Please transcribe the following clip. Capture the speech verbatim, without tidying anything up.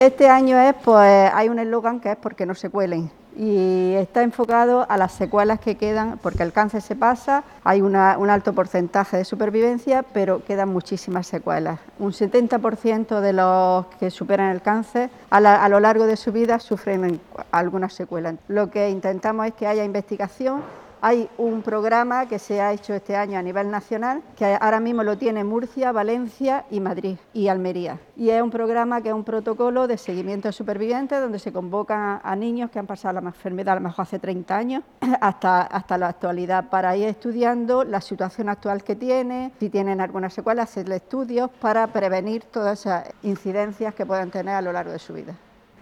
Este año es, pues, hay un eslogan que es porque no se cuelen y está enfocado a las secuelas que quedan, porque el cáncer se pasa, hay una, un alto porcentaje de supervivencia, pero quedan muchísimas secuelas. Un setenta por ciento de los que superan el cáncer a, la, a lo largo de su vida sufren algunas secuelas. Lo que intentamos es que haya investigación. Hay un programa que se ha hecho este año a nivel nacional, que ahora mismo lo tiene Murcia, Valencia y Madrid y Almería. Y es un programa que es un protocolo de seguimiento de supervivientes, donde se convocan a, a niños que han pasado la enfermedad a lo mejor hace treinta años, hasta, hasta la actualidad, para ir estudiando la situación actual que tienen, si tienen alguna secuela, hacerle estudios para prevenir todas esas incidencias que puedan tener a lo largo de su vida.